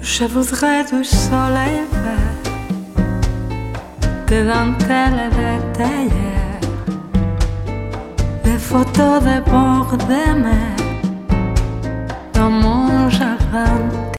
Je voudrais du soleil vert, des dentelles et des théières, des photos des bords des mers dans mon jardin.